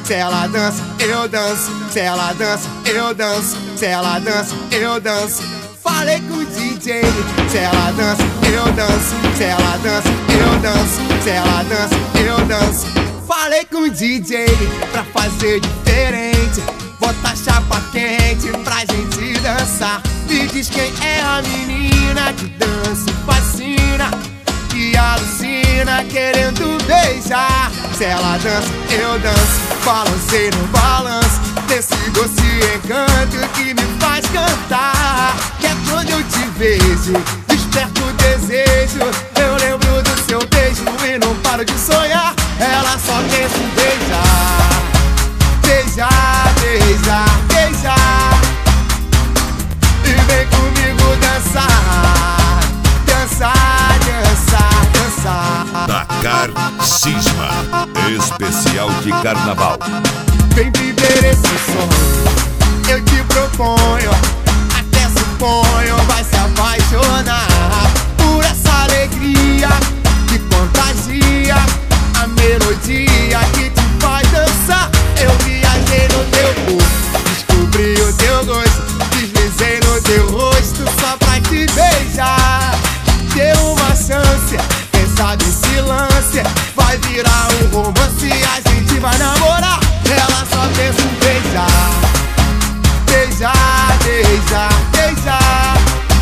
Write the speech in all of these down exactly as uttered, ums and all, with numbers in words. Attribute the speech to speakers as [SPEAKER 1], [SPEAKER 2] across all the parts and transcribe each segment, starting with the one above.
[SPEAKER 1] se ela dança, eu danço, se ela dança, eu danço, se ela dança, eu danço. Falei com o D J, se ela dança, eu danço, se ela dança, eu danço, se ela dança, eu danço. Falei com o D J pra fazer diferente, botar chapa quente pra gente dançar. Me diz quem é a menina que dança e fascina, que alucina querendo beijar. Se ela dança, eu danço, balancei no balanço desse doce encanto que me faz cantar. Que é quando eu te vejo, desperto o desejo, eu lembro do seu beijo e não paro de sonhar. Ela só pensa em beijar, beijar, beijar, beijar. E vem comigo dançar, dançar, dançar, dançar.
[SPEAKER 2] Dakar Cisma, especial de carnaval.
[SPEAKER 1] Vem viver esse sonho, eu te proponho, até suponho, vai se apaixonar por essa alegria que contagia, a melodia que te faz dançar. Eu viajei no teu corpo, descobri o teu gosto, deslizei no teu rosto só pra te beijar. Deu uma chance, quem sabe se lance, vai virar um romance, a gente vai namorar. Ela só pensa em beijar, beijar, beijar, beijar.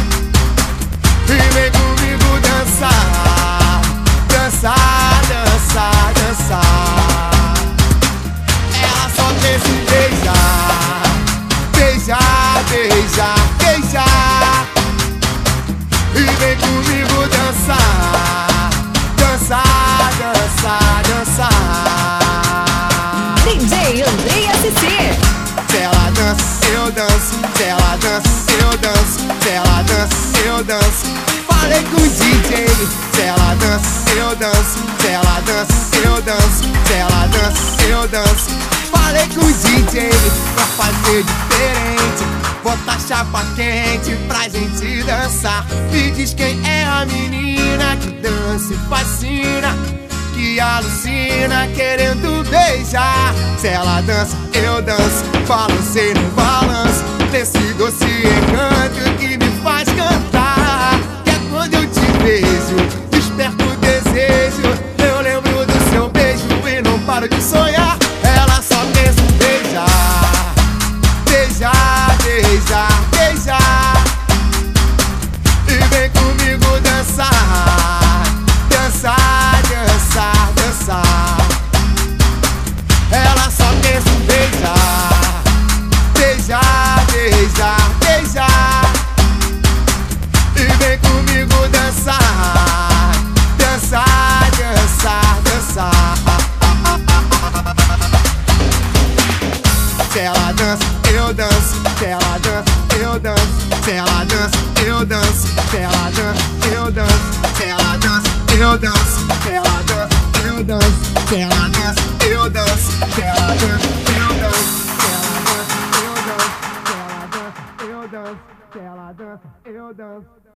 [SPEAKER 1] E vem comigo dançar, dançar, dançar, dançar. Ela só pensa em beijar, beijar, beijar, beijar. E vem comigo dançar, dançar, dançar, dançar.
[SPEAKER 3] D J Andrei S C.
[SPEAKER 1] Se ela dança, eu danço, se ela dança, eu danço, se ela dança, eu danço. Falei com o D J, se ela dança, eu danço, se ela dança, eu danço, se ela dança, eu danço. Falei com o D J pra fazer diferente, botar chapa quente pra gente dançar. Me diz quem é a menina que dança e fascina, que alucina querendo beijar. Se ela dança, eu danço, balancei no balanço desse doce encanto que me faz cantar. Que é quando eu te vejo, desperto o desejo, eu lembro do seu beijo e não paro de sonhar. Ela só pensa em beijar, beijar, beijar, beijar. E vem comigo dançar, dançar, dançar, dançar. Ela só pensa em beijar, beijar, beijar, beijar. E vem comigo dançar, dançar, dançar, dançar. Se ela dança, eu danço, se ela dança, eu danço, se ela dança, eu danço, se ela dança, eu danço, se ela dança, eu danço, se ela dança, eu danço, se ela dança, eu danço, se ela dança, eu danço, se ela dança, eu danço, se ela dança, eu danço, se ela dança, eu danço.